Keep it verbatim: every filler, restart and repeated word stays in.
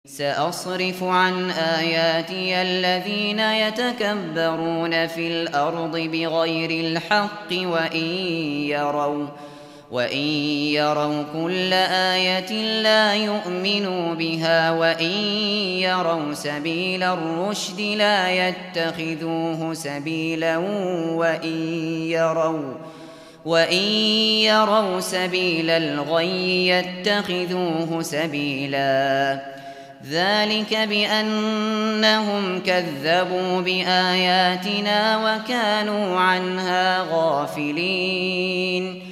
سأصرف عن آياتي الذين يتكبرون في الأرض بغير الحق وإن يروا وإن يروا كل آية لا يؤمنوا بها وإن يروا سبيل الرشد لا يتخذوه سبيلا وإن يروا وإن يروا سبيل الغي يتخذوه سبيلا ذلك بأنهم كذبوا بآياتنا وكانوا عنها غافلين